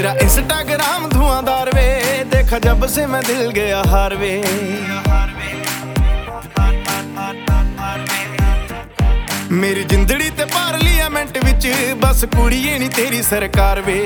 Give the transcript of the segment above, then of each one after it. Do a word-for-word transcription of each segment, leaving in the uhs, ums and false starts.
तेरा इंस्टाग्राम धुआंधार वे, देखा जब से मैं दिल गया हार वे। मेरी जिंदड़ी ते पार्लियामेंट विच बस कुड़िए नी तेरी सरकार वे।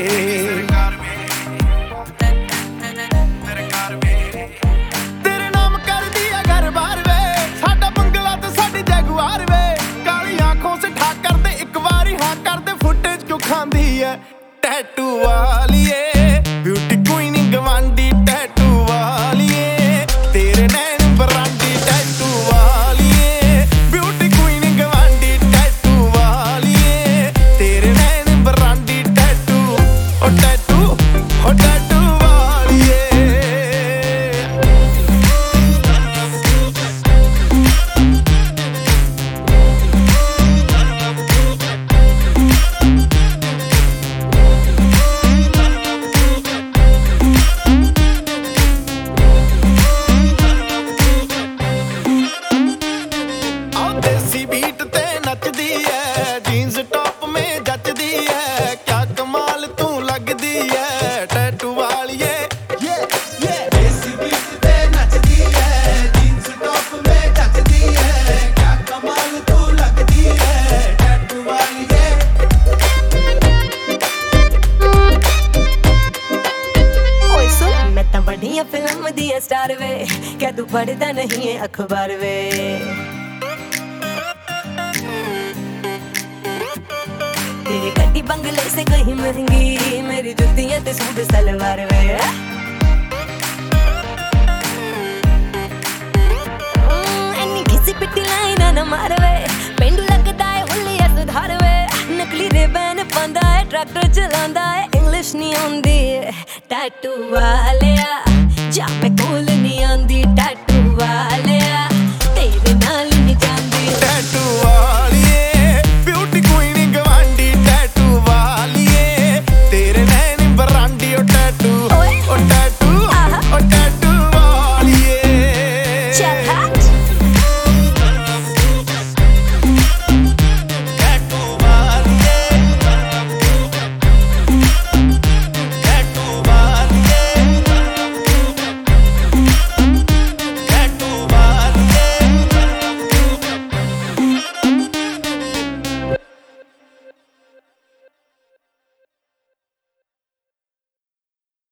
तेरे नाम कर दिया घर बार वे, साडा बंगला ते साडी जगुआर वे। काली आंखों से ठा कर दे एक बारी हाँ कर दे, फुटेज क्यों खांदी है टैटू वालिए। ब्यूटी क्वीन गवांडी टैटू वालिए, तेरे नैन बरांडी टैटू वालिए। ब्यूटी क्वीन गवांडी टैटू वालिए, तेरे नैन बरांडी टैटू ओ टैटू ओ टैटू वालिए। देसी बीट ते नचदी है, जीन्स टॉप में जचदी है। क्या कमाल तू लगदी है टैटू वालिए। देसी बीट ते नचदी है, जीन्स टॉप में जचदी है। क्या कमाल तू लगदी है टैटू वालिए। ओए सुन मैं तां बड़ियां फिल्म दी स्टार वे, क्या तू पढ़दा नहीं है अखबार वे। तेरी गड्डी बंगले से कहीं महंगी, मेरी जुत्तियां ते सूट सलवार वे। एनी घिसी पिटी लाइना न मार वे, पेंडू लगदा है हुलिया सुधार वे। नकली रिबन पांदा है, ट्रैक्टर चलांदा है, इंग्लिश नहीं आउंदी टैटू वालिया। जा मैं कोल नहीं आंदी टैटू वालिया।